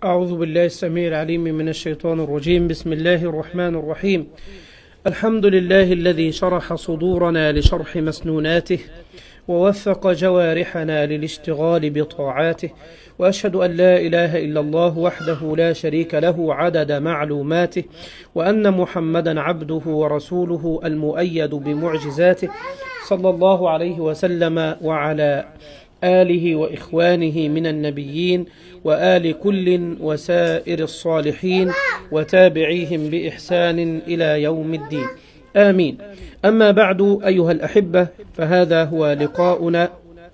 أعوذ بالله السميع العليم من الشيطان الرجيم. بسم الله الرحمن الرحيم. الحمد لله الذي شرح صدورنا لشرح مسنوناته ووفق جوارحنا للاشتغال بطاعاته، وأشهد أن لا إله إلا الله وحده لا شريك له عدد معلوماته، وأن محمدا عبده ورسوله المؤيد بمعجزاته، صلى الله عليه وسلم وعلى آله وإخوانه من النبيين وآل كل وسائر الصالحين وتابعيهم بإحسان إلى يوم الدين، آمين. أما بعد، أيها الأحبة، فهذا هو لقاؤنا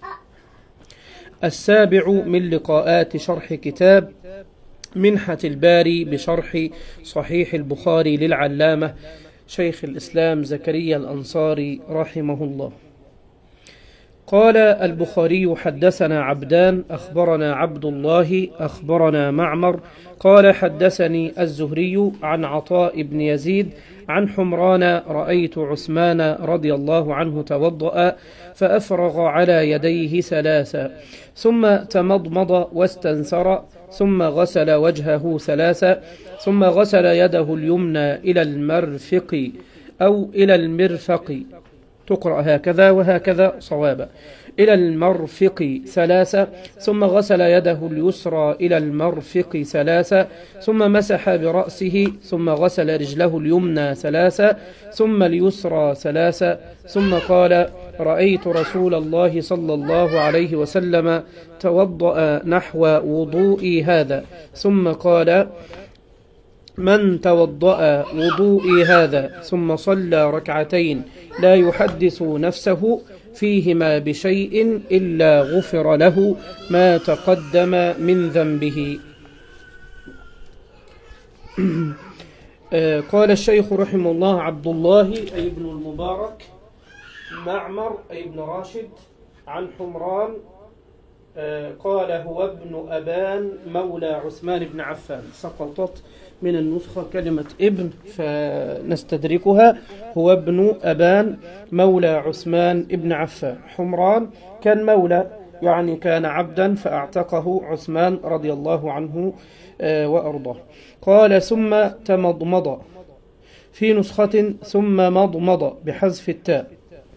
السابع من لقاءات شرح كتاب منحة الباري بشرح صحيح البخاري للعلامة شيخ الإسلام زكريا الأنصاري رحمه الله. قال البخاري: حدثنا عبدان أخبرنا عبد الله أخبرنا معمر قال حدثني الزهري عن عطاء بن يزيد عن حمران: رأيت عثمان رضي الله عنه توضأ فأفرغ على يديه ثلاثا، ثم تمضمض واستنثر، ثم غسل وجهه ثلاثا، ثم غسل يده اليمنى إلى المرفق أو إلى المرفق، تقرأ هكذا وهكذا صوابا، إلى المرفق ثلاثة، ثم غسل يده اليسرى إلى المرفق ثلاثة، ثم مسح برأسه، ثم غسل رجله اليمنى ثلاثة، ثم اليسرى ثلاثة، ثم قال: رأيت رسول الله صلى الله عليه وسلم توضأ نحو وضوئي هذا، ثم قال: من توضأ وضوئي هذا ثم صلى ركعتين لا يحدث نفسه فيهما بشيء إلا غفر له ما تقدم من ذنبه. قال الشيخ رحمه الله: عبد الله أي ابن المبارك، معمر أي ابن راشد، عن حمران قال هو ابن أبان مولى عثمان بن عفان. سقطت من النسخة كلمة ابن فنستدركها، هو ابن أبان مولى عثمان بن عفان. حمران كان مولى، يعني كان عبدا فأعتقه عثمان رضي الله عنه وأرضاه. قال: ثم تمضمض، في نسخة ثم مضمض بحذف التاء،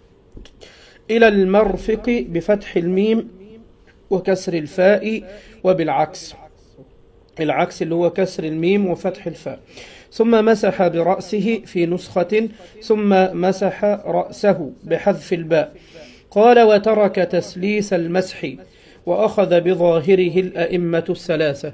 إلى المرفق بفتح الميم وكسر الفاء، وبالعكس، العكس اللي هو كسر الميم وفتح الفاء. ثم مسح برأسه في نسخة ثم مسح رأسه بحذف الباء. قال: وترك تسليس المسح، وأخذ بظاهره الأئمة الثلاثة: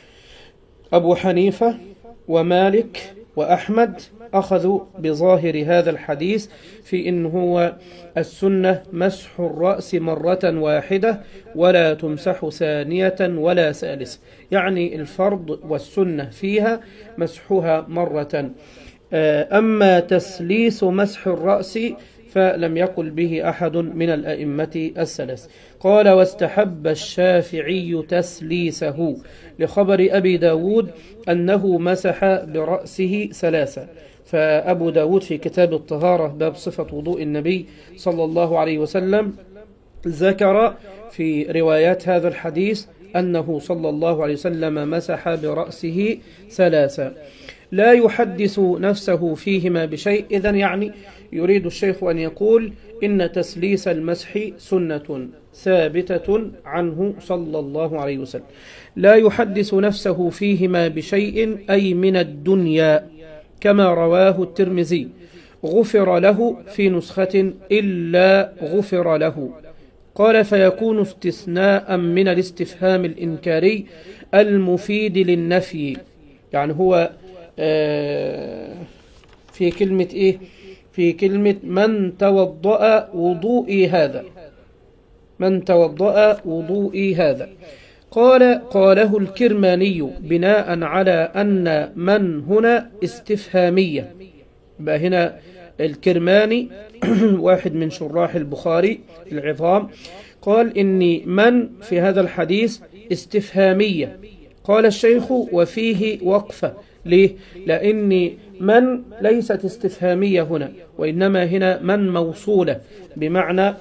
أبو حنيفة ومالك وأحمد أخذوا بظاهر هذا الحديث في إن هو السنة مسح الرأس مرة واحدة ولا تمسح ثانية ولا ثالثة، يعني الفرض والسنة فيها مسحها مرة. أما تسليس مسح الرأس فلم يقل به أحد من الأئمة الثلاث. قال: واستحب الشافعي تسليسه لخبر أبي داود أنه مسح برأسه ثلاثة. فأبو داود في كتاب الطهارة باب صفة وضوء النبي صلى الله عليه وسلم ذكر في روايات هذا الحديث أنه صلى الله عليه وسلم مسح برأسه ثلاثة، لا يحدث نفسه فيهما بشيء. إذن يعني يريد الشيخ أن يقول إن تسليس المسح سنة ثابتة عنه صلى الله عليه وسلم، لا يحدث نفسه فيهما بشيء أي من الدنيا، كما رواه الترمذي: غفر له في نسخة إلا غفر له. قال: فيكون استثناء من الاستفهام الإنكاري المفيد للنفي، يعني هو في كلمة إيه؟ في كلمة من توضأ وضوئي هذا، من توضأ وضوئي هذا. قاله الكرماني بناء على أن من هنا استفهامية. بقى هنا الكرماني واحد من شراح البخاري العظام قال إن من في هذا الحديث استفهامية. قال الشيخ: وفيه وقفة. ليه؟ لأن من ليست استفهامية هنا، وإنما هنا من موصولة بمعنى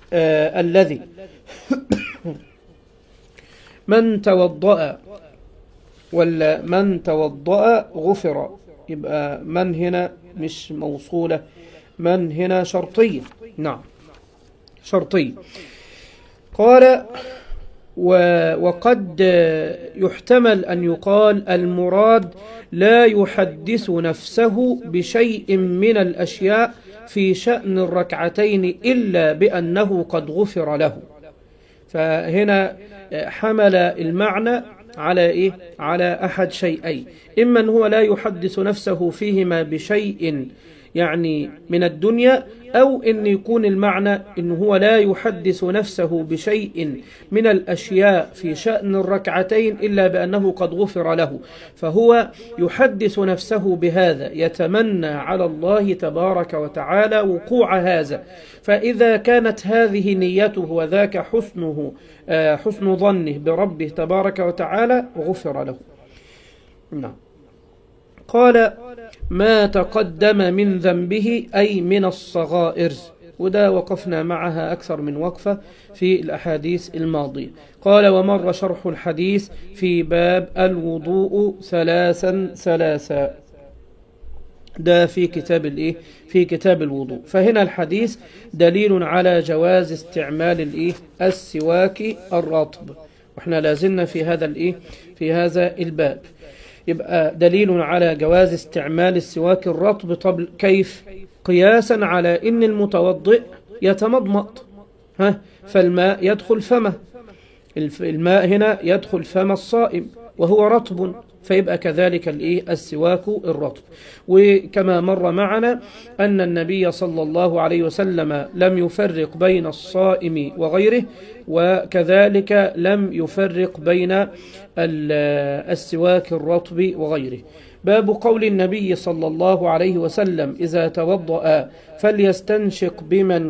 الذي من توضأ ولا من توضأ غفر؟ يبقى من هنا مش موصولة، من هنا شرطية. نعم شرطية. قال وقد يحتمل أن يقال المراد لا يحدث نفسه بشيء من الأشياء في شأن الركعتين إلا بأنه قد غفر له. فهنا حمل المعنى على إيه؟ على أحد شيئين، إما أن هو لا يحدث نفسه فيهما بشيء يعني من الدنيا، أو أن يكون المعنى أن هو لا يحدث نفسه بشيء من الأشياء في شأن الركعتين إلا بأنه قد غفر له، فهو يحدث نفسه بهذا، يتمنى على الله تبارك وتعالى وقوع هذا. فإذا كانت هذه نيته وذاك حسن ظنه بربه تبارك وتعالى غفر له. نعم. قال ما تقدم من ذنبه أي من الصغائر، وده وقفنا معها أكثر من وقفة في الأحاديث الماضية. قال ومر شرح الحديث في باب الوضوء ثلاثا، ده في كتاب الإيه؟ في كتاب الوضوء. فهنا الحديث دليل على جواز استعمال الإيه؟ السواك الرطب، وإحنا لازلنا في هذا الإيه؟ في هذا الباب. يبقى دليل على جواز استعمال السواك الرطب. طب كيف؟ قياسا على إن المتوضئ يتمضمض، فالماء يدخل فمه، الماء هنا يدخل فم الصائم وهو رطب، فيبقى كذلك السواك الرطب. وكما مر معنا أن النبي صلى الله عليه وسلم لم يفرق بين الصائم وغيره، وكذلك لم يفرق بين السواك الرطب وغيره. باب قول النبي صلى الله عليه وسلم إذا توضأ فليستنشق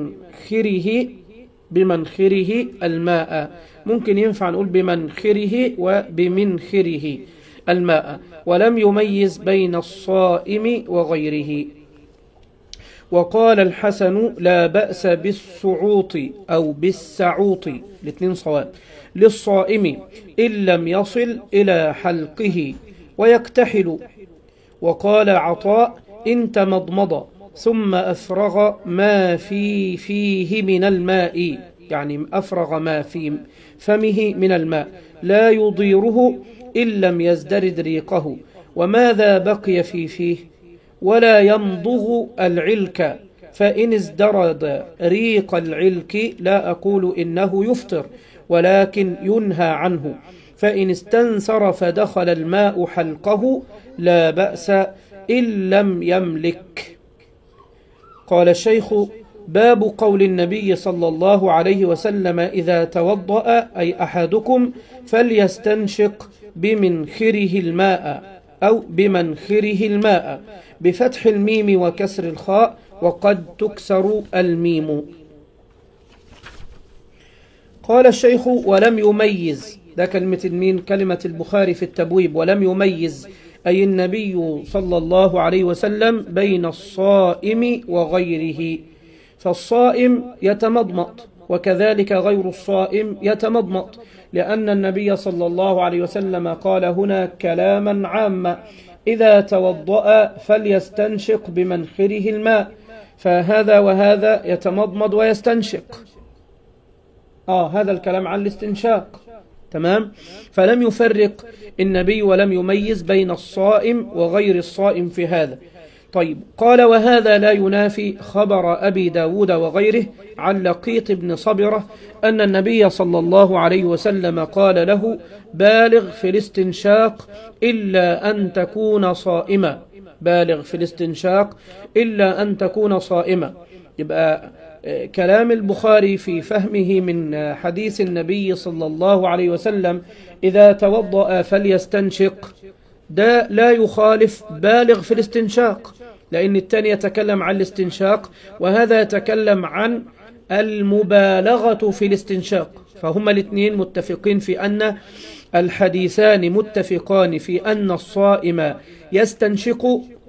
بمنخره الماء. ممكن ينفع نقول بمنخره وبمنخره الماء، ولم يميز بين الصائم وغيره. وقال الحسن لا بأس بالصعوط أو بالسعوط، الاثنين صواب، للصائم إن لم يصل إلى حلقه ويكتحل. وقال عطاء إن تمضمض ثم أفرغ ما فيه من الماء، يعني أفرغ ما في فمه من الماء، لا يضيره إن لم يزدرد ريقه، وماذا بقي في فيه، ولا يمضغ العلك، فإن ازدرد ريق العلك لا أقول إنه يفطر، ولكن ينهى عنه، فإن استنثر فدخل الماء حلقه لا بأس إن لم يملك. قال الشيخ باب قول النبي صلى الله عليه وسلم إذا توضأ أي أحدكم فليستنشق بمنخره الماء أو بمنخره الماء بفتح الميم وكسر الخاء، وقد تكسر الميم. قال الشيخ ولم يميز، ده كلمة المين؟ كلمة البخاري في التبويب، ولم يميز أي النبي صلى الله عليه وسلم بين الصائم وغيره. فالصائم يتمضمض وكذلك غير الصائم يتمضمض، لأن النبي صلى الله عليه وسلم قال هنا كلاما عاما إذا توضأ فليستنشق بمنخره الماء، فهذا وهذا يتمضمض ويستنشق. هذا الكلام عن الاستنشاق، تمام. فلم يفرق النبي ولم يميز بين الصائم وغير الصائم في هذا. طيب، قال وهذا لا ينافي خبر أبي داود وغيره عن لقيط بن صبرة أن النبي صلى الله عليه وسلم قال له بالغ في الاستنشاق إلا أن تكون صائما، بالغ في الاستنشاق إلا أن تكون صائما. يبقى كلام البخاري في فهمه من حديث النبي صلى الله عليه وسلم إذا توضأ فليستنشق، ده لا يخالف بالغ في الاستنشاق، لأن الثاني يتكلم عن الاستنشاق وهذا يتكلم عن المبالغة في الاستنشاق، فهما الاثنين متفقين في أن الحديثان متفقان في أن الصائم يستنشق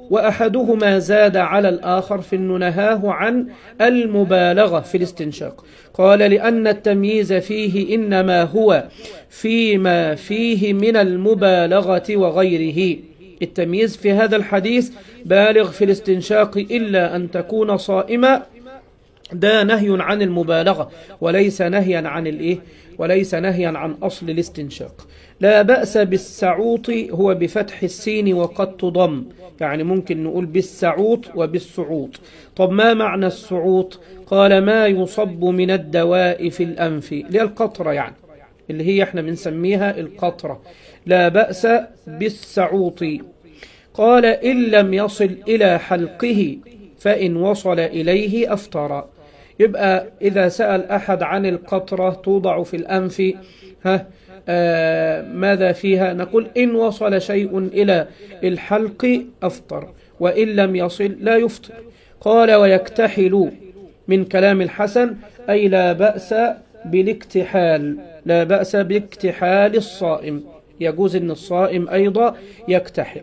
وأحدهما زاد على الآخر في أنه نهاه عن المبالغة في الاستنشاق. قال لأن التمييز فيه إنما هو فيما فيه من المبالغة وغيره. التمييز في هذا الحديث بالغ في الاستنشاق إلا أن تكون صائما، ده نهي عن المبالغة وليس نهيا عن الإيه؟ وليس نهيا عن أصل الاستنشاق. لا بأس بالسعوط، هو بفتح السين وقد تضم، يعني ممكن نقول بالسعوط وبالسعوط. طب ما معنى السعوط؟ قال ما يصب من الدواء في الأنف، اللي هي القطرة، يعني اللي هي احنا بنسميها القطرة. لا بأس بالسعوط. قال إن لم يصل إلى حلقه فإن وصل إليه أفطر. يبقى إذا سأل أحد عن القطرة توضع في الأنف، ماذا فيها؟ نقول إن وصل شيء إلى الحلق أفطر، وإن لم يصل لا يفطر. قال ويكتحل من كلام الحسن، أي لا بأس بالاكتحال، لا بأس باكتحال الصائم، يجوز أن الصائم أيضا يكتحل.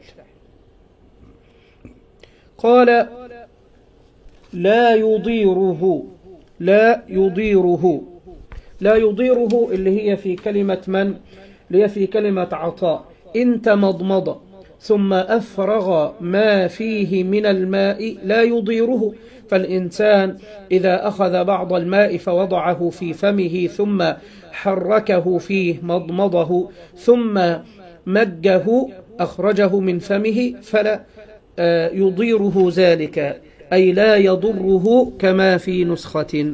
قال لا يضيره، لا يضيره، لا يضيره اللي هي في كلمة من؟ اللي هي في كلمة عطاء. إن تمضمض ثم أفرغ ما فيه من الماء لا يضيره. فالإنسان إذا أخذ بعض الماء فوضعه في فمه ثم حركه فيه، مضمضه ثم مجه أخرجه من فمه، فلا يضيره ذلك، أي لا يضره كما في نسخة.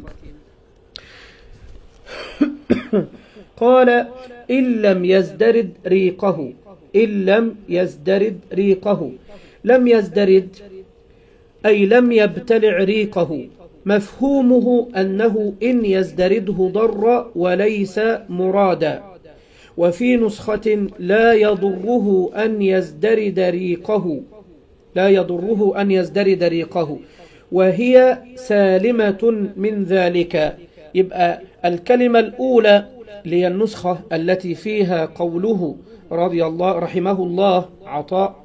قال إن لم يزدرد ريقه، إن لم يزدرد ريقه. لم يزدرد أي لم يبتلع ريقه، مفهومه أنه إن يزدرده ضر وليس مرادا. وفي نسخة لا يضره أن يزدرد ريقه، لا يضره أن يزدرد ريقه، وهي سالمة من ذلك. يبقى الكلمة الأولى هي النسخة التي فيها قوله رضي الله رحمه الله عطاء،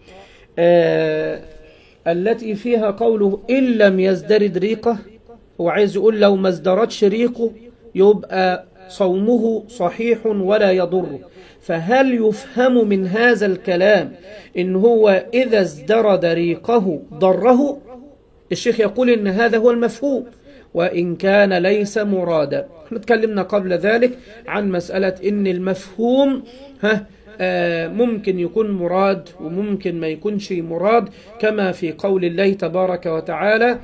التي فيها قوله إن لم يزدرد ريقه، هو عايز يقول لو ما ازدردش ريقه يبقى صومه صحيح ولا يضره. فهل يفهم من هذا الكلام إن هو إذا ازدرد ريقه ضره؟ الشيخ يقول إن هذا هو المفهوم، وإن كان ليس مرادا. نتكلمنا قبل ذلك عن مسألة إن المفهوم ممكن يكون مراد وممكن ما يكونش مراد، كما في قول الله تبارك وتعالى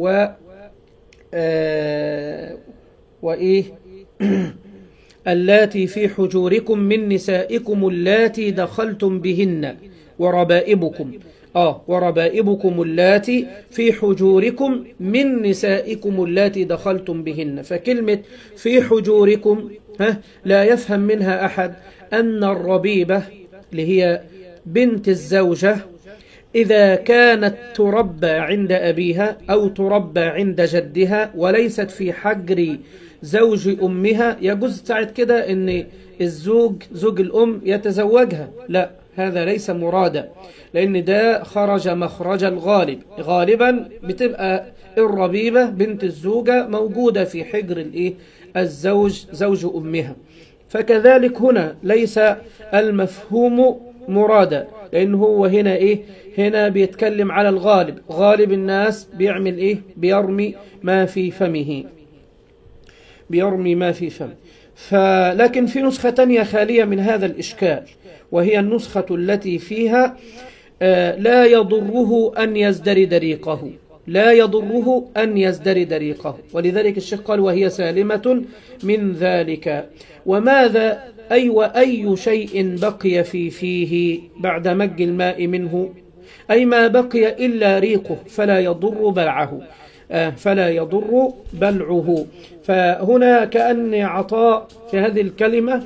وإيه اللاتي في حجوركم من نسائكم اللاتي دخلتم بهن وربائبكم، وربائبكم اللاتي في حجوركم من نسائكم اللاتي دخلتم بهن. فكلمة في حجوركم لا يفهم منها أحد أن الربيبة اللي هي بنت الزوجة إذا كانت تربى عند أبيها أو تربى عند جدها وليست في حجر زوج أمها، يجوز ساعة كده أن زوج الأم يتزوجها. لا، هذا ليس مرادا، لأن ده خرج مخرج الغالب. غالبا بتبقى الربيبة بنت الزوجة موجودة في حجر الزوج زوج أمها. فكذلك هنا ليس المفهوم مرادا، لأنه هو هنا هنا بيتكلم على الغالب. غالب الناس بيعمل بيرمي ما في فمه، بيرمي ما في فمه. لكن في نسخة تانية خالية من هذا الإشكال، وهي النسخة التي فيها لا يضره أن يزدرد ريقه، لا يضره أن يزدرد ريقه. ولذلك الشيخ قال وهي سالمة من ذلك. وماذا وأي شيء بقي في فيه بعد مج الماء منه، أي ما بقي إلا ريقه فلا يضر بلعه، فلا يضر بلعه. فهنا كأن عطاء في هذه الكلمة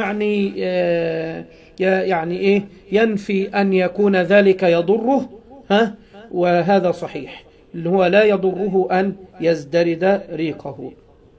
يعني ينفي أن يكون ذلك يضره، وهذا صحيح، اللي هو لا يضره أن يزدرد ريقه.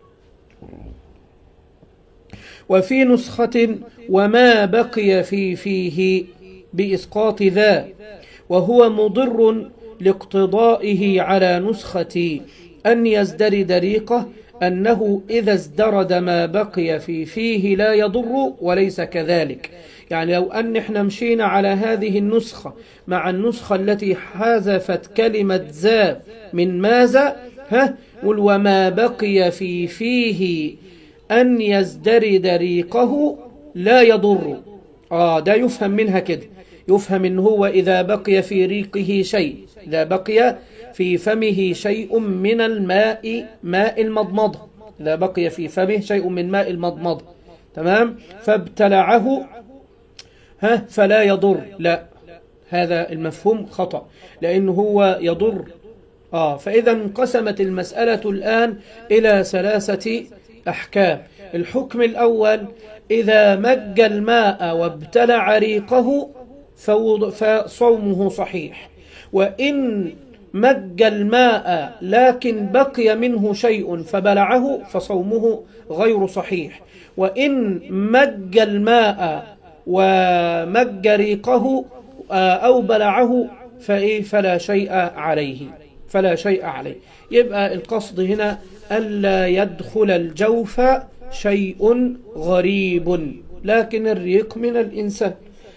وفي نسخة وما بقي في فيه بإسقاط ذا، وهو مضر لاقتضائه على نسخة أن يزدرد ريقه أنه إذا ازدرد ما بقي في فيه لا يضر، وليس كذلك. يعني لو أن احنا مشينا على هذه النسخة مع النسخة التي حذفت كلمة ذا من ماذا، وما بقي في فيه أن يزدرد ريقه لا يضر. ده يفهم منها كده، يفهم إن هو إذا بقي في ريقه شيء، إذا بقي في فمه شيء من الماء، ماء المضمضة، إذا بقي في فمه شيء من ماء المضمضة، تمام، فابتلعه فلا يضر. لا، هذا المفهوم خطأ، لأنه هو يضر. فإذا انقسمت المسألة الآن إلى 3 أحكام. الحكم الأول: إذا مج الماء وابتلع ريقه فصومه صحيح، وإن مج الماء لكن بقي منه شيء فبلعه فصومه غير صحيح، وإن مج الماء ومج ريقه أو بلعه فلا شيء عليه، فلا شيء عليه. يبقى القصد هنا ألا يدخل الجوف شيء غريب، لكن الريق من الإنسان.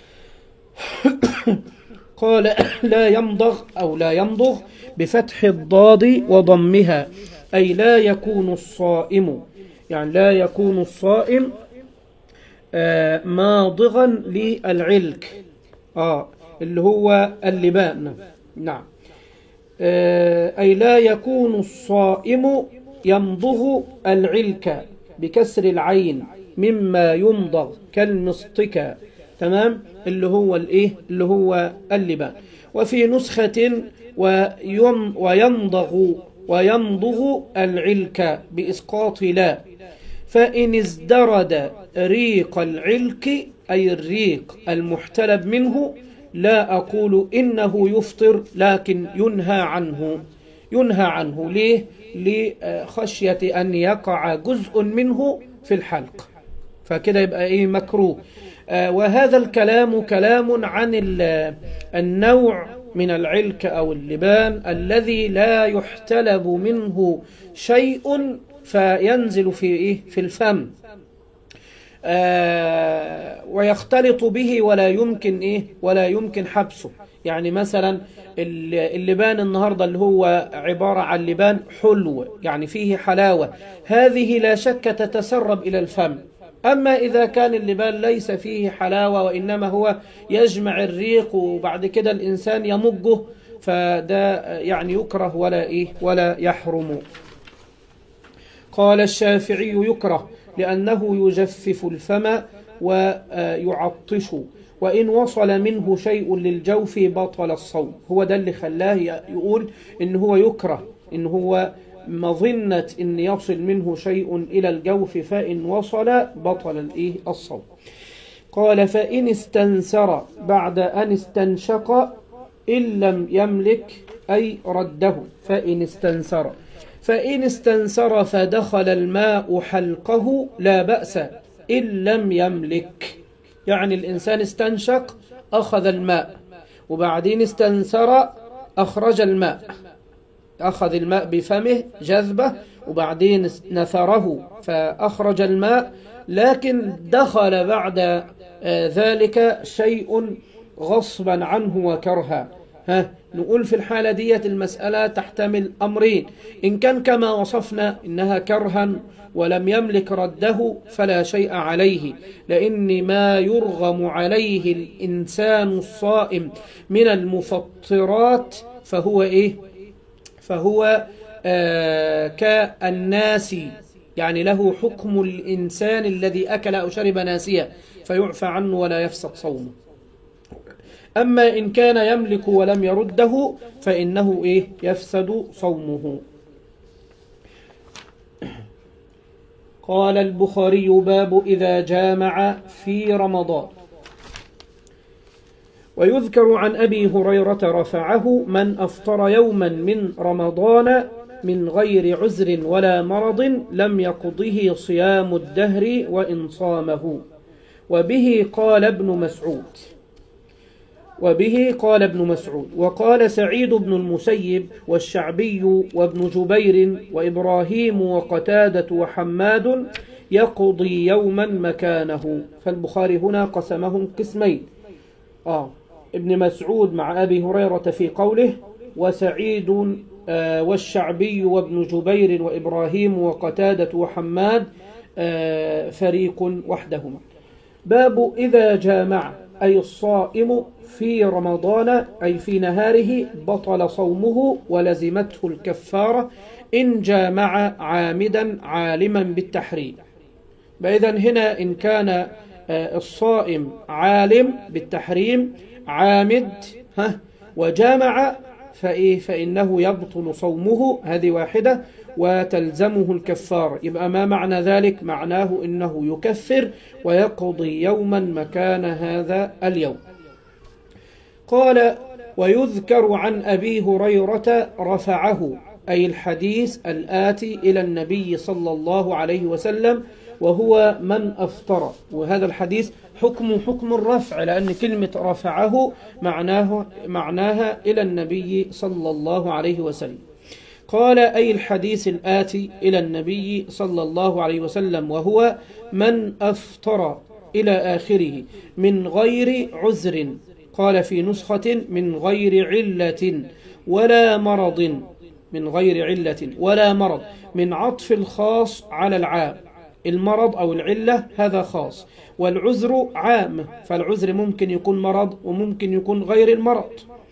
قال: لا يمضغ أو لا يمضغ بفتح الضاد وضمها، أي لا يكون الصائم، يعني لا يكون الصائم ماضغا للعلك، اللي هو اللبان. نعم، أي لا يكون الصائم يمضغ العلك بكسر العين مما يمضغ كالمصطكى، تمام، اللي هو الايه، اللي هو اللبان. وفي نسخة ويمضغ العلك بإسقاط لا، فإن ازدرد ريق العلك أي الريق المحتلب منه لا أقول إنه يفطر، لكن ينهى عنه. ليه؟ لخشية أن يقع جزء منه في الحلق، فكده يبقى مكروه. وهذا الكلام كلام عن النوع من العلك أو اللبان الذي لا يحتلب منه شيء فينزل في الفم، ويختلط به ولا يمكن حبسه. يعني مثلا اللبان النهاردة اللي هو عبارة عن لبان حلو، يعني فيه حلاوة، هذه لا شك تتسرب إلى الفم. أما إذا كان اللبان ليس فيه حلاوة وإنما هو يجمع الريق وبعد كده الإنسان يمجه، فده يعني يكره ولا يحرم. قال الشافعي: يكره لأنه يجفف الفم ويعطش، وإن وصل منه شيء للجوف بطل الصوم. هو ده اللي خلاه يقول إن هو يكره، إن هو مظنة إن يصل منه شيء إلى الجوف، فإن وصل بطل الصوم. قال: فإن استنسر بعد أن استنشق إن لم يملك أي رده. فإن استنسر فدخل الماء حلقه لا بأس إن لم يملك. يعني الإنسان استنشق أخذ الماء، وبعدين استنسر أخرج الماء، أخذ الماء بفمه جذبه، وبعدين نثره فأخرج الماء، لكن دخل بعد ذلك شيء غصبا عنه وكرها. نقول في الحالة ديت المسألة تحتمل أمرين: إن كان كما وصفنا إنها كرها ولم يملك رده فلا شيء عليه، لأن ما يرغم عليه الإنسان الصائم من المفطرات فهو كالناس، يعني له حكم الإنسان الذي أكل أو شرب ناسيا، فيعفى عنه ولا يفسد صومه. أما إن كان يملك ولم يرده فإنه يفسد صومه. قال البخاري: باب إذا جامع في رمضان. ويذكر عن أبي هريرة رفعه: من أفطر يوما من رمضان من غير عذر ولا مرض لم يقضه صيام الدهر وإن صامه. وبه قال ابن مسعود. وبه قال ابن مسعود. وقال سعيد بن المسيب والشعبي وابن جبير وإبراهيم وقتادة وحماد يقضي يوما مكانه. فالبخاري هنا قسمهم قسمين، ابن مسعود مع أبي هريرة في قوله، وسعيد والشعبي وابن جبير وإبراهيم وقتادة وحماد فريق وحدهما. باب إذا جامع أي الصائم في رمضان أي في نهاره بطل صومه ولزمته الكفارة إن جامع عامدا عالما بالتحريم. فإذا هنا إن كان الصائم عالم بالتحريم عامد وجامع فإنه يبطل صومه، هذه واحدة، وتلزمه الكفارة. يبقى ما معنى ذلك؟ معناه إنه يكفر ويقضي يوما مكان هذا اليوم. قال ويذكر عن أبي هريرة رفعه أي الحديث الآتي إلى النبي صلى الله عليه وسلم وهو من أفطر. وهذا الحديث حكم الرفع، لأن كلمة رفعه معناها إلى النبي صلى الله عليه وسلم. قال أي الحديث الآتي إلى النبي صلى الله عليه وسلم وهو من أفطر إلى آخره من غير عذر. قال في نسخة من غير علة ولا مرض، من غير علة ولا مرض، من عطف الخاص على العام. المرض أو العلة هذا خاص، والعذر عام، فالعذر ممكن يكون مرض وممكن يكون غير المرض.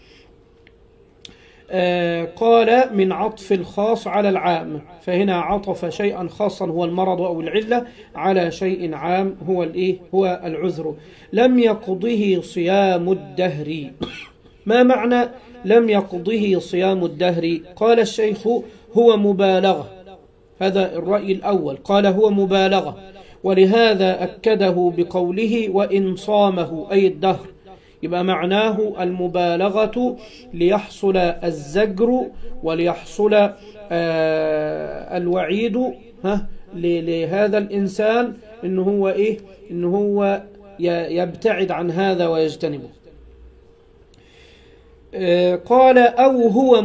قال من عطف الخاص على العام، فهنا عطف شيئا خاصا هو المرض أو العلة على شيء عام هو العذر. لم يقضه صيام الدهر. ما معنى لم يقضه صيام الدهر؟ قال الشيخ هو مبالغة، هذا الرأي الأول، قال هو مبالغة، ولهذا أكده بقوله وإن صامه أي الدهر. يبقى معناه المبالغة ليحصل الزجر وليحصل الوعيد لهذا الإنسان إنه هو يبتعد عن هذا ويجتنبه. قال أو هو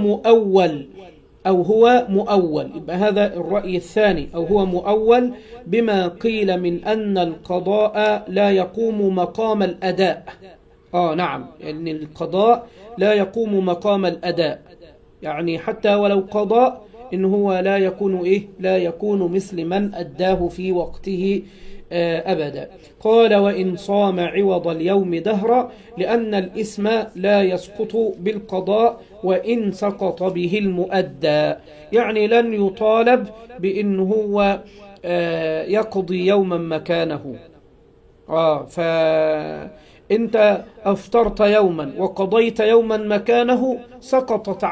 مؤول، يبقى هذا الرأي الثاني، أو هو مؤول بما قيل من أن القضاء لا يقوم مقام الأداء. نعم، يعني القضاء لا يقوم مقام الأداء، يعني حتى ولو قضاء إنه هو لا يكون مثل من أداه في وقته أبدا. قال وإن صام عوض اليوم دهرا لأن الإثم لا يسقط بالقضاء وإن سقط به المؤدى، يعني لن يطالب بأنه هو يقضي يوما مكانه. فأنت أفطرت يوما وقضيت يوما مكانه، سقط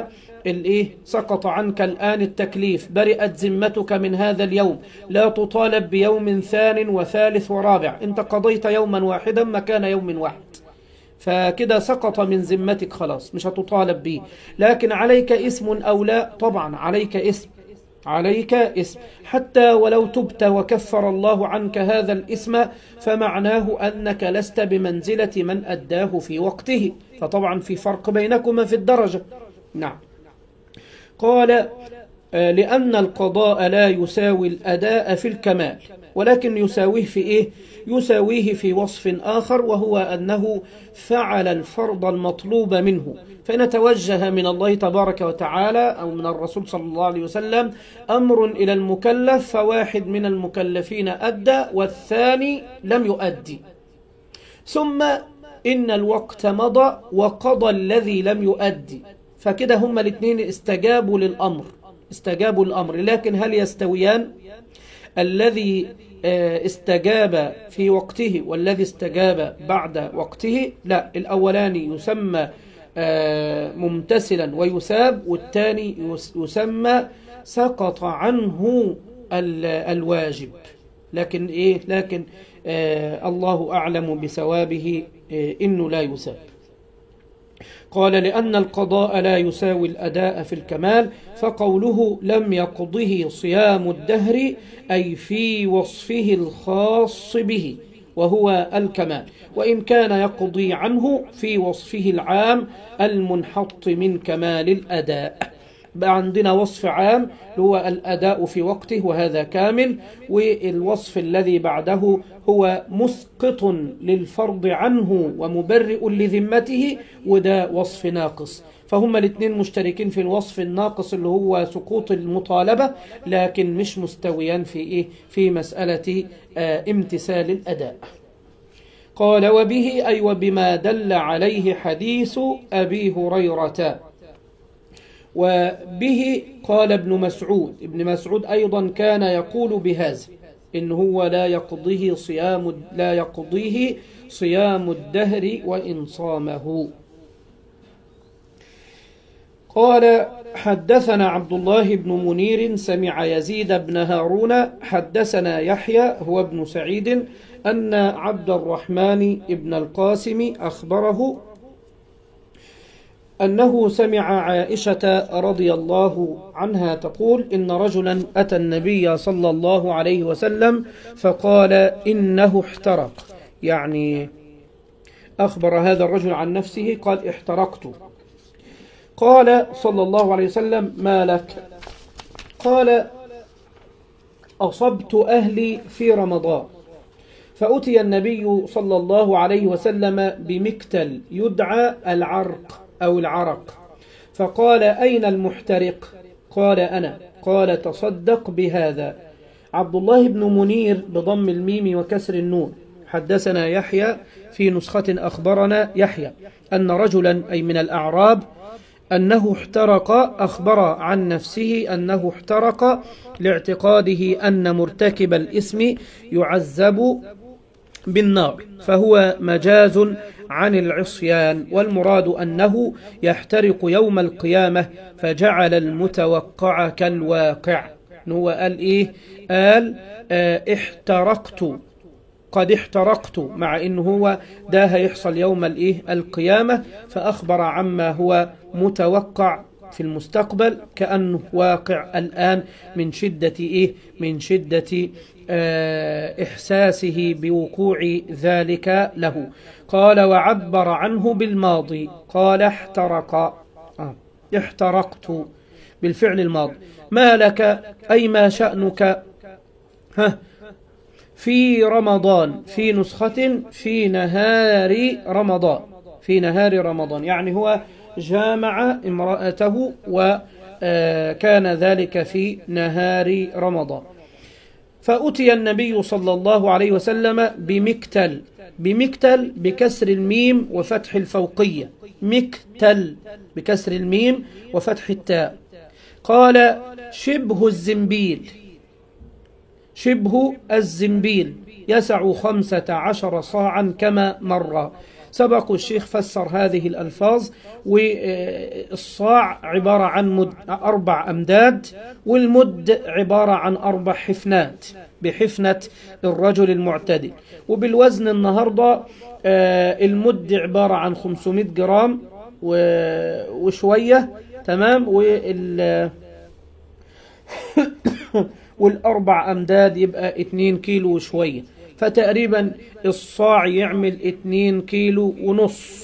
عنك الآن التكليف، برئت ذمتك من هذا اليوم، لا تطالب بيوم ثان وثالث ورابع، أنت قضيت يوما واحدا مكان يوم واحد، فكده سقط من ذمتك خلاص، مش هتطالب به. لكن عليك اسم أو لا؟ طبعا عليك اسم، حتى ولو تبت وكفر الله عنك هذا الاسم فمعناه أنك لست بمنزلة من أداه في وقته، فطبعا في فرق بينكما في الدرجة. نعم. قال لأن القضاء لا يساوي الأداء في الكمال، ولكن يساويه في يساويه في وصف آخر، وهو أنه فعل الفرض المطلوب منه، فإن توجه من الله تبارك وتعالى أو من الرسول صلى الله عليه وسلم أمر إلى المكلف، فواحد من المكلفين أدى والثاني لم يؤدي، ثم إن الوقت مضى وقضى الذي لم يؤدي، فكده هما الاثنين استجابوا الأمر، لكن هل يستويان؟ الذي استجاب في وقته والذي استجاب بعد وقته لا، الأولاني يسمى ممتثلا ويثاب، والثاني يسمى سقط عنه الواجب، لكن الله أعلم بثوابه إنه لا يثاب. قال لأن القضاء لا يساوي الأداء في الكمال، فقوله لم يقضه صيام الدهر أي في وصفه الخاص به، وهو الكمال، وإن كان يقضي عنه في وصفه العام المنحط من كمال الأداء. بقى عندنا وصف عام هو الأداء في وقته وهذا كامل، والوصف الذي بعده هو مسقط للفرض عنه ومبرئ لذمته، وده وصف ناقص. فهم الاثنين مشتركين في الوصف الناقص اللي هو سقوط المطالبة، لكن مش مستويان في مسألة امتثال الأداء. قال وبه أي وبما دل عليه حديث أبي هريرة. وبه قال ابن مسعود أيضا كان يقول بهذا، إن هو لا يقضيه صيام الدهر وإن صامه. قال حدثنا عبد الله بن منير سمع يزيد بن هارون حدثنا يحيى هو ابن سعيد أن عبد الرحمن بن القاسم أخبره أنه سمع عائشة رضي الله عنها تقول إن رجلا أتى النبي صلى الله عليه وسلم فقال إنه احترق، يعني أخبر هذا الرجل عن نفسه قال احترقت. قال صلى الله عليه وسلم ما لك؟ قال أصبت أهلي في رمضان، فأتي النبي صلى الله عليه وسلم بمكتل يدعى العرق أو العرق، فقال أين المحترق؟ قال أنا. قال تصدق بهذا. عبد الله بن منير بضم الميم وكسر النون حدثنا يحيى في نسخة أخبرنا يحيى أن رجلا أي من الأعراب أنه احترق، أخبر عن نفسه أنه احترق لاعتقاده أن مرتكب الإثم يعذب بالنار، فهو مجاز عن العصيان، والمراد أنه يحترق يوم القيامة، فجعل المتوقع كالواقع. هو قال إيه؟ قال احترقت، قد احترقت، مع إنه هو ده هيحصل يوم القيامة، فأخبر عما هو متوقع في المستقبل كأنه واقع الآن من شدة إحساسه بوقوع ذلك له. قال وعبر عنه بالماضي، قال احترقت بالفعل الماضي. ما لك أي ما شأنك؟ في رمضان، في نسخة في نهار رمضان، يعني هو جامع امرأته وكان ذلك في نهار رمضان. فأتي النبي صلى الله عليه وسلم بمكتل بكسر الميم وفتح الفوقية، مكتل بكسر الميم وفتح التاء. قال شبه الزنبيل يسع 15 صاعا كما مر سبق. الشيخ فسر هذه الألفاظ، والصاع عبارة عن 4 أمداد، والمد عبارة عن 4 حفنات بحفنة الرجل المعتدل. وبالوزن النهاردة المد عبارة عن 500 جرام وشوية، تمام، والأربع أمداد يبقى 2 كيلو وشوية، فتقريبا الصاع يعمل 2 كيلو ونص،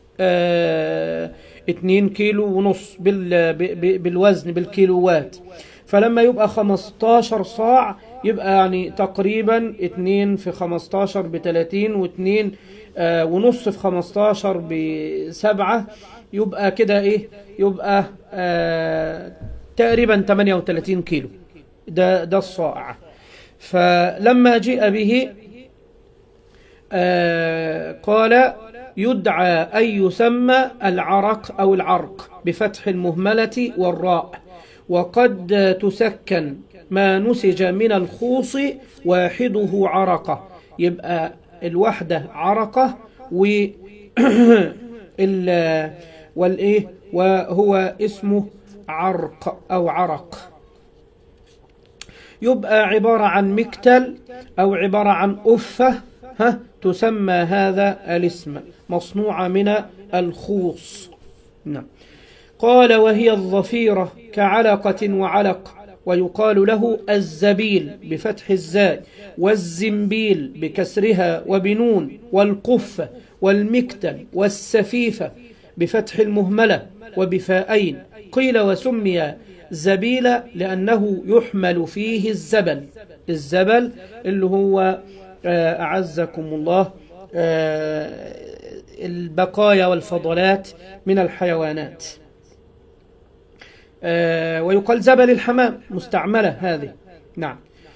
2 كيلو ونص بالوزن بالكيلوات. فلما يبقى 15 صاع يبقى يعني تقريبا 2 في 15 ب30، و2 ونص في 15 ب7، يبقى كده يبقى تقريبا 38 كيلو. ده الصاع. فلما جاء به قال يدعى أي يسمى العرق أو العرق بفتح المهملة والراء، وقد تسكن ما نسج من الخوص واحده عرقة، يبقى الوحدة عرقة وهو اسمه عرق أو عرق. يبقى عبارة عن مكتل أو عبارة عن أفة تسمى هذا الاسم، مصنوعة من الخوص. نعم. قال وهي الظفيرة كعلقة وعلق، ويقال له الزبيل بفتح الزاي، والزنبيل بكسرها وبنون، والقفة والمكتل والسفيفة بفتح المهملة وبفاءين. قيل وسمي زبيلا لأنه يحمل فيه الزبل. الزبل اللي هو أعزكم الله البقايا والفضلات من الحيوانات. ويقال زبل الحمام، مستعملة هذه. نعم.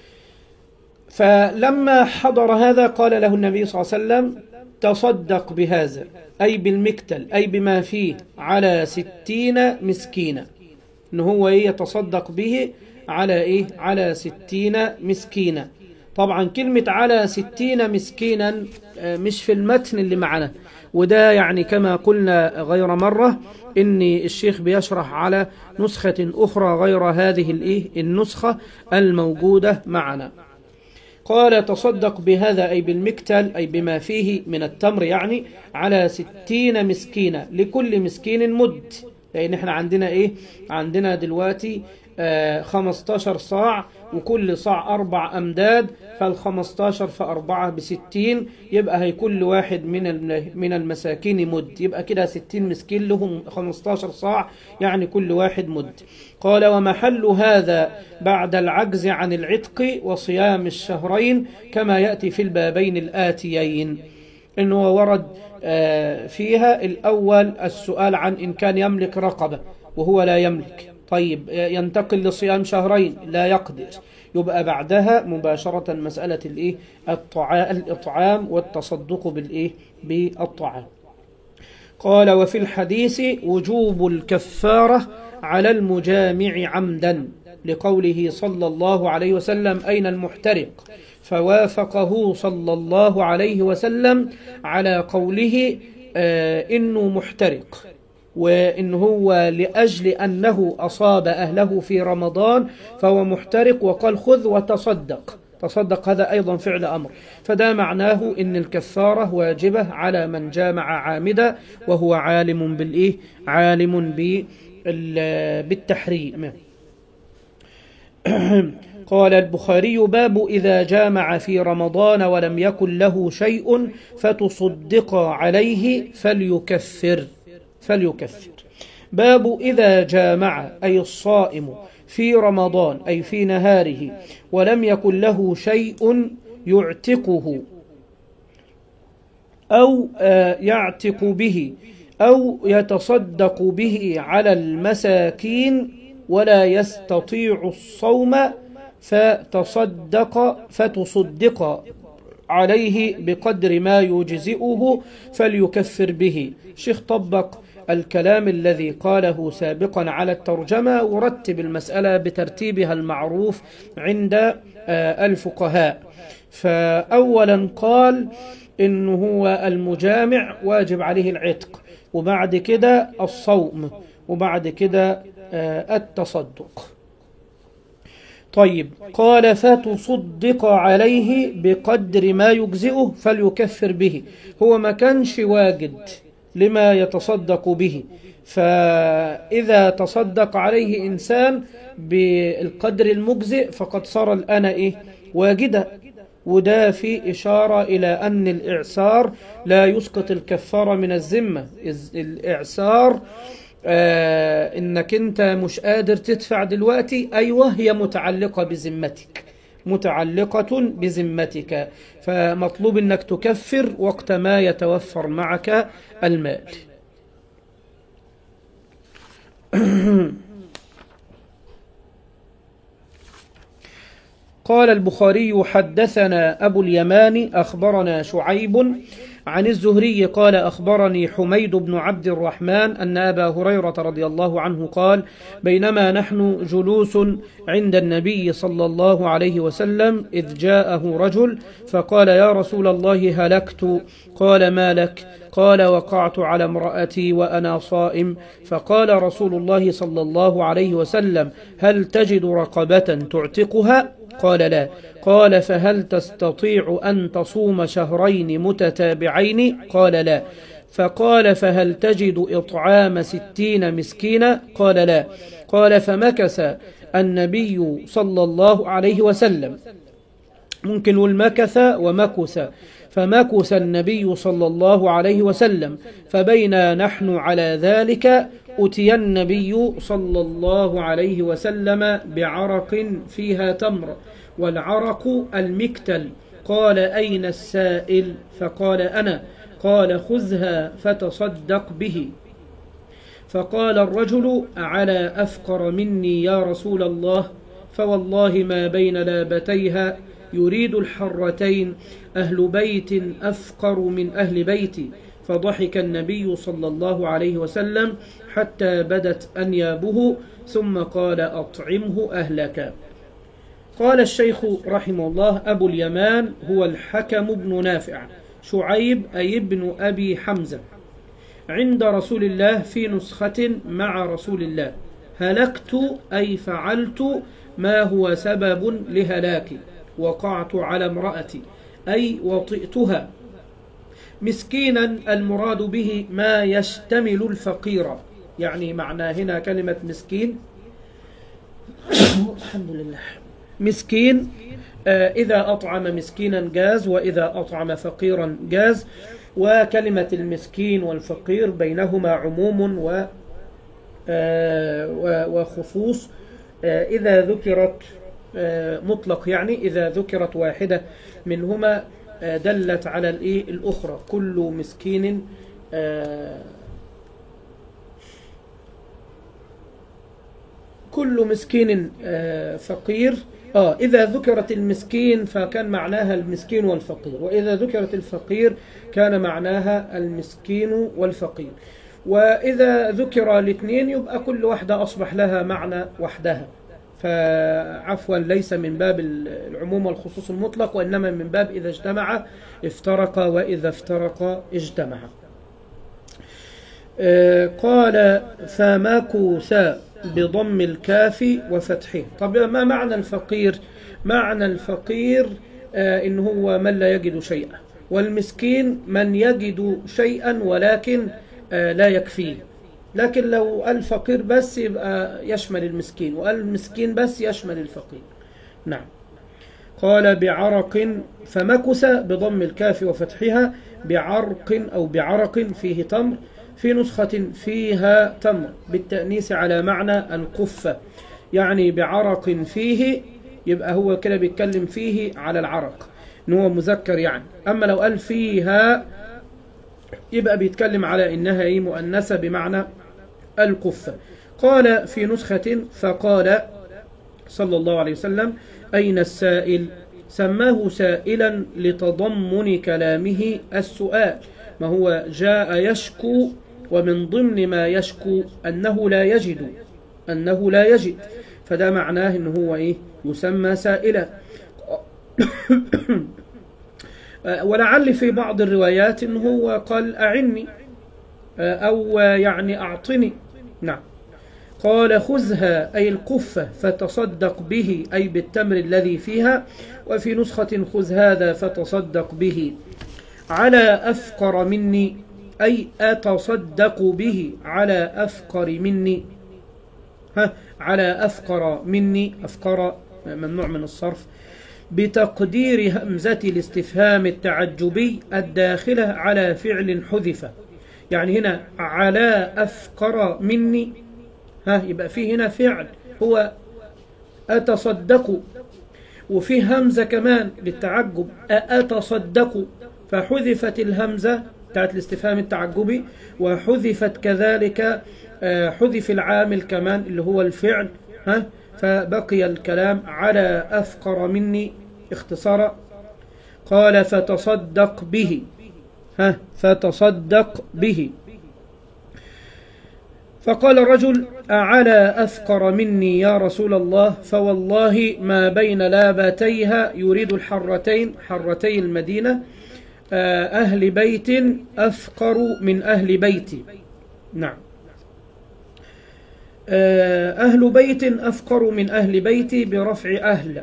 فلما حضر هذا قال له النبي صلى الله عليه وسلم تصدق بهذا، أي بالمكتل، أي بما فيه، على 60 مسكينة. إن هو يتصدق به على إيه؟ على 60 مسكينة. طبعا كلمة على 60 مسكينا مش في المتن اللي معنا، وده يعني كما قلنا غير مرة إن الشيخ بيشرح على نسخة أخرى غير هذه النسخة الموجودة معنا. قال تصدق بهذا أي بالمكتل، أي بما فيه من التمر، يعني على 60 مسكينة، لكل مسكين مد. لأن احنا عندنا عندنا دلوقتي 15 صاع، وكل صاع 4 أمداد، فال15 في 4 ب60، يبقى هي كل واحد من المساكين مد، يبقى كده 60 مسكين لهم 15 صاع، يعني كل واحد مد. قال ومحل هذا بعد العجز عن العتق وصيام الشهرين كما يأتي في البابين الآتيين. إنه ورد فيها الأول السؤال عن إن كان يملك رقبة وهو لا يملك، طيب ينتقل لصيام شهرين لا يقدر، يبقى بعدها مباشرة مسألة الإطعام والتصدق بالطعام. قال وفي الحديث وجوب الكفارة على المجامع عمدا، لقوله صلى الله عليه وسلم أين المحترق؟ فوافقه صلى الله عليه وسلم على قوله إنه محترق، وإن هو لأجل أنه أصاب أهله في رمضان فهو محترق، وقال خذ وتصدق. تصدق هذا أيضا فعل أمر، فده معناه إن الكفارة واجبة على من جامع عامدا وهو عالم عالم بالتحريم. قال البخاري باب إذا جامع في رمضان ولم يكن له شيء فتصدق عليه فليكفر. باب إذا جامع أي الصائم في رمضان أي في نهاره ولم يكن له شيء يعتقه أو يعتق به أو يتصدق به على المساكين ولا يستطيع الصوم فتصدق عليه بقدر ما يجزئه فليكفر به. شيخ طبق الكلام الذي قاله سابقا على الترجمة، ورتب المسألة بترتيبها المعروف عند الفقهاء. فأولا قال إنه هو المجامع واجب عليه العتق، وبعد كده الصوم، وبعد كده التصدق. طيب قال فتصدق عليه بقدر ما يجزئه فليكفر به. هو ما كانش واجد لما يتصدق به، فإذا تصدق عليه إنسان بالقدر المجزئ فقد صار الآن واجدا. وده في إشارة إلى أن الإعسار لا يسقط الكفارة من الذمة. الإعسار إنك أنت مش قادر تدفع دلوقتي، أيوة هي متعلقة بذمتك، فمطلوب أنك تكفر وقت ما يتوفر معك المال. قال البخاري حدثنا أبو اليمان أخبرنا شعيب عن الزهري قال أخبرني حميد بن عبد الرحمن أن أبا هريرة رضي الله عنه قال بينما نحن جلوس عند النبي صلى الله عليه وسلم إذ جاءه رجل فقال يا رسول الله هلكت. قال ما لك؟ قال وقعت على امرأتي وأنا صائم. فقال رسول الله صلى الله عليه وسلم هل تجد رقبة تعتقها؟ قال لا. قال فهل تستطيع أن تصوم شهرين متتابعين؟ قال لا. فقال فهل تجد إطعام 60 مسكينا؟ قال لا. قال فمكث النبي صلى الله عليه وسلم، ممكن والمكث ومكث، فمكث النبي صلى الله عليه وسلم، فبينا نحن على ذلك أتي النبي صلى الله عليه وسلم بعرق فيها تمر، والعرق المكتل. قال أين السائل؟ فقال أنا. قال خذها فتصدق به. فقال الرجل على أفقر مني يا رسول الله؟ فوالله ما بين لابتيها يريد الحرتين أهل بيت أفقر من أهل بيتي. فضحك النبي صلى الله عليه وسلم حتى بدت أنيابه، ثم قال أطعمه أهلك. قال الشيخ رحمه الله: أبو اليمان هو الحكم بن نافع شعيب أي ابن أبي حمزة، عند رسول الله في نسخة مع رسول الله: هلكت أي فعلت ما هو سبب لهلاكي، وقعت على امرأتي أي وطئتها. مسكينا المراد به ما يشتمل الفقير، يعني معنى هنا كلمة مسكين الحمد لله، مسكين إذا أطعم مسكينا جاز، وإذا أطعم فقيرا جاز. وكلمة المسكين والفقير بينهما عموم وخصوص. إذا ذكرت مطلق، يعني إذا ذكرت واحدة منهما دلت على الأخرى. كل مسكين فقير. إذا ذكرت المسكين فكان معناها المسكين والفقير، وإذا ذكرت الفقير كان معناها المسكين والفقير. وإذا ذكر الاثنين يبقى كل واحدة أصبح لها معنى وحدها، فعفوا ليس من باب العموم والخصوص المطلق، وإنما من باب إذا اجتمع افترق، وإذا افترق اجتمع. قال فمكث بضم الكاف وفتحه. طب ما معنى الفقير؟ معنى الفقير إن هو من لا يجد شيئا، والمسكين من يجد شيئا ولكن لا يكفيه. لكن لو الفقير بس يبقى يشمل المسكين، والمسكين بس يشمل الفقير. نعم. قال بعرق، فمكث بضم الكاف وفتحها، بعرق أو بعرق فيه تمر، في نسخة فيها تمر بالتأنيث على معنى القفة، يعني بعرق فيه، يبقى هو كده بيتكلم فيه على العرق إن هو مذكر يعني. أما لو قال فيها يبقى بيتكلم على إنها مؤنثة بمعنى القفة. قال في نسخة فقال صلى الله عليه وسلم أين السائل؟ سماه سائلا لتضمن كلامه السؤال، ما هو جاء يشكو، ومن ضمن ما يشكو أنه لا يجد، فده معناه أنه هو يسمى سائلا. ولعل في بعض الروايات أنه هو قال أعني أو يعني أعطني. نعم. قال خذها أي القفة فتصدق به أي بالتمر الذي فيها، وفي نسخة خذ هذا فتصدق به. على أفقر مني أي أتصدق به على أفقر مني. على أفقر مني، أفقر ممنوع من الصرف، بتقدير همزة الاستفهام التعجبي الداخلة على فعل حذف. يعني هنا على أفقر مني، يبقى فيه هنا فعل هو أتصدق، وفيه همزة كمان للتعجب أتصدق، فحذفت الهمزة بتاعت الاستفهام التعجبي، وحذفت كذلك حذف العامل كمان اللي هو الفعل، فبقي الكلام على أفقر مني اختصارا. قال فتصدق به، فتصدق به. فقال الرجل أعلى أفقر مني يا رسول الله؟ فوالله ما بين لابتيها يريد الحرتين، حرتي المدينة، أهل بيت أفقر من أهل بيتي. نعم. أهل بيت أفقر من أهل بيتي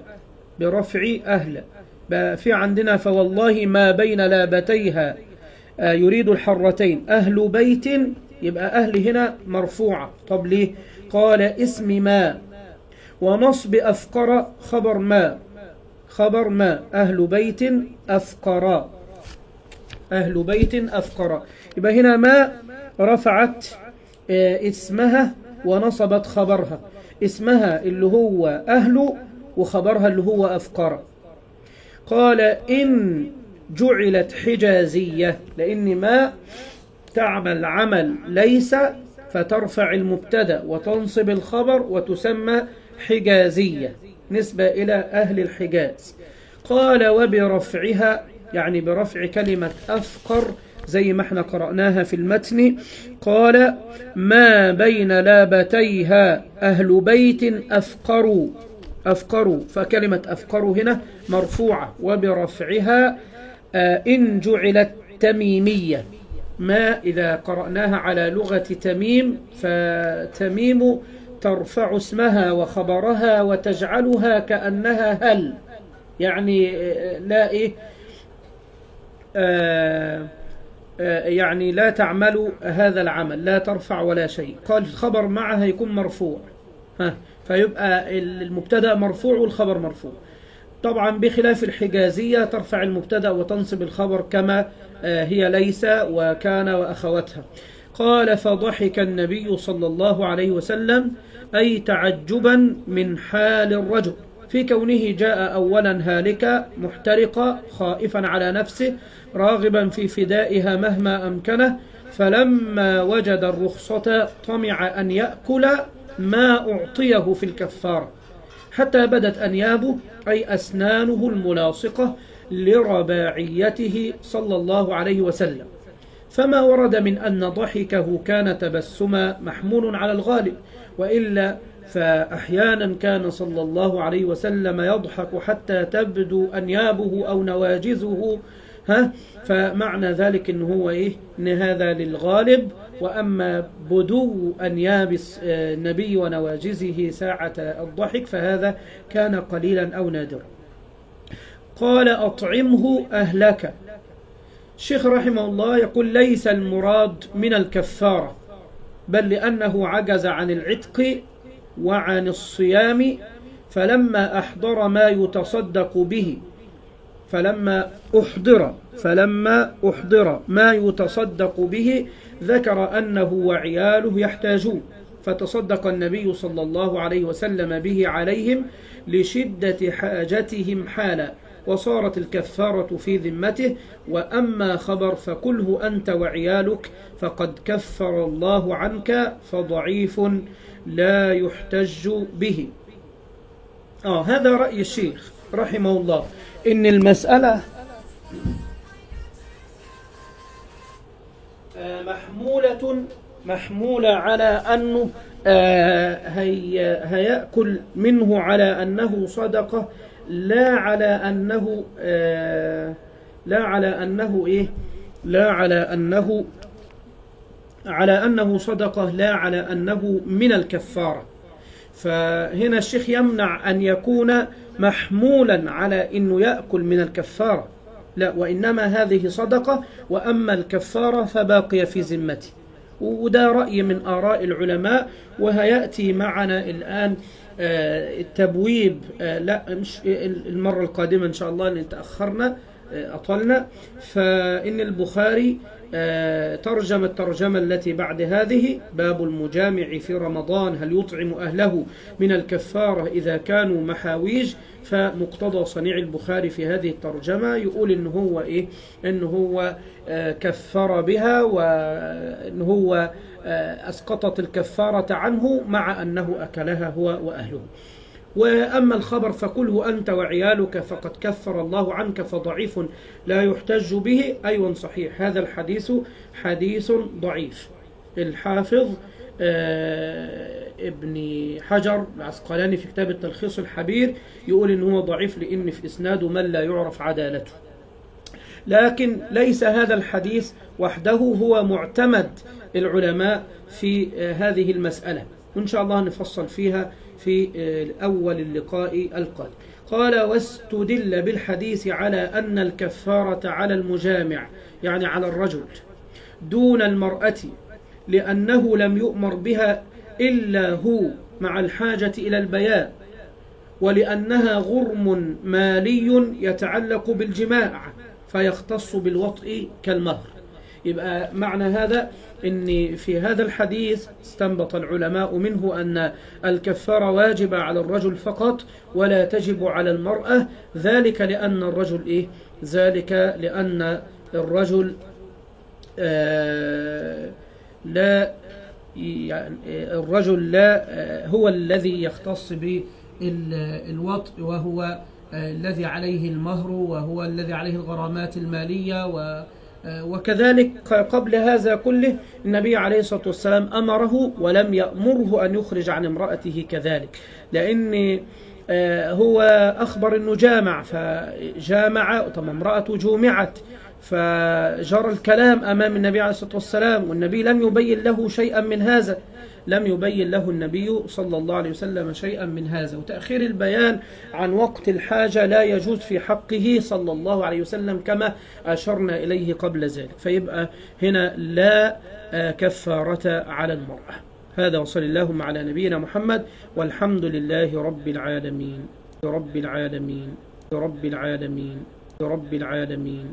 برفع أهل. في عندنا فوالله ما بين لابتيها يريد الحرتين أهل بيت، يبقى أهل هنا مرفوعة. طب ليه؟ قال اسم ما، ونصب أفقر خبر ما، خبر ما أهل بيت أفقر، أهل بيت أفقر. يبقى هنا ما رفعت اسمها ونصبت خبرها، اسمها اللي هو أهل وخبرها اللي هو أفقر. قال إن جعلت حجازية، لأن ما تعمل عمل ليس فترفع المبتدأ وتنصب الخبر وتسمى حجازية نسبة إلى أهل الحجاز. قال وبرفعها، يعني برفع كلمة أفقر زي ما احنا قرأناها في المتن. قال ما بين لابتيها أهل بيت أفقروا، أفقروا، فكلمة أفقروا هنا مرفوعة. وبرفعها إن جعلت تميمية، ما إذا قرأناها على لغة تميم فتميم ترفع اسمها وخبرها وتجعلها كأنها هل، يعني لا إيه يعني لا تعمل هذا العمل، لا ترفع ولا شيء. قال الخبر معها يكون مرفوع، فيبقى المبتدأ مرفوع والخبر مرفوع. طبعا بخلاف الحجازية ترفع المبتدأ وتنصب الخبر كما هي ليس وكان وأخواتها. قال فضحك النبي صلى الله عليه وسلم، أي تعجبا من حال الرجل في كونه جاء أولا هالكا محترقا خائفا على نفسه راغبا في فدائها مهما أمكنه، فلما وجد الرخصة طمع أن يأكل ما أعطيه في الكفارة حتى بدت أنيابه، أي أسنانه الملاصقة لرباعيته صلى الله عليه وسلم. فما ورد من أن ضحكه كان تبسما محمول على الغالب، وإلا فأحيانا كان صلى الله عليه وسلم يضحك حتى تبدو أنيابه أو نواجذه، فمعنى ذلك إن هو إن هذا للغالب، وأما بدو أنياب النبي ونواجذه ساعة الضحك فهذا كان قليلا أو نادرا. قال أطعمه أهلك. الشيخ رحمه الله يقول ليس المراد من الكفارة، بل لأنه عجز عن العتق وعن الصيام، فلما أحضر ما يتصدق به، فلما أحضر ما يتصدق به ذكر أنه وعياله يحتاجون، فتصدق النبي صلى الله عليه وسلم به عليهم لشدة حاجتهم حالا، وصارت الكفارة في ذمته. وأما خبر فكله أنت وعيالك فقد كفر الله عنك، فضعيف لا يحتج به. هذا رأي الشيخ رحمه الله، إن المسألة محمولة على أنه هيأكل منه على أنه صدقة، لا على أنه صدقة، لا على أنه من الكفارة. فهنا الشيخ يمنع أن يكون محمولا على أنه يأكل من الكفارة، لا، وإنما هذه صدقة، وأما الكفارة فباقية في ذمته. وده رأي من آراء العلماء، وهيأتي معنا الآن التبويب، لا مش المرة القادمة إن شاء الله لأن تأخرنا أطلنا. فإن البخاري ترجم الترجمة التي بعد هذه، باب المجامع في رمضان هل يطعم أهله من الكفارة إذا كانوا محاويج. فمقتضى صنيع البخاري في هذه الترجمة يقول إن هو كفر بها، وإن هو أسقطت الكفارة عنه مع أنه أكلها هو وأهله. وأما الخبر فكله أنت وعيالك فقد كفر الله عنك، فضعيف لا يحتج به. أيضا صحيح، هذا الحديث حديث ضعيف. الحافظ ابن حجر العسقلاني في كتاب التلخيص الحبير يقول إن هو ضعيف لأن في إسناده من لا يعرف عدالته. لكن ليس هذا الحديث وحده هو معتمد العلماء في هذه المسألة، وإن شاء الله نفصل فيها في أول اللقاء القادم. قال واستدل بالحديث على أن الكفارة على المجامع يعني على الرجل دون المرأة، لأنه لم يؤمر بها إلا هو مع الحاجة إلى البيان، ولأنها غرم مالي يتعلق بالجماع فيختص بالوطء كالمهر. يبقى معنى هذا إن في هذا الحديث استنبط العلماء منه أن الكفارة واجبة على الرجل فقط ولا تجب على المرأة. ذلك لأن الرجل ذلك لأن الرجل لا هو الذي يختص بالوطء، وهو الذي عليه المهر، وهو الذي عليه الغرامات المالية. وكذلك قبل هذا كله النبي عليه الصلاة والسلام أمره ولم يأمره أن يخرج عن امرأته كذلك، لأن هو أخبر أنه جامع، فجامع طب امرأته جومعت، فجرى الكلام أمام النبي عليه الصلاة والسلام، والنبي لم يبين له شيئا من هذا، لم يبين له النبي صلى الله عليه وسلم شيئا من هذا. وتأخير البيان عن وقت الحاجة لا يجوز في حقه صلى الله عليه وسلم كما أشرنا إليه قبل ذلك، فيبقى هنا لا كفارة على المرأة. هذا وصلى اللهم على نبينا محمد، والحمد لله رب العالمين رب العالمين رب العالمين رب العالمين.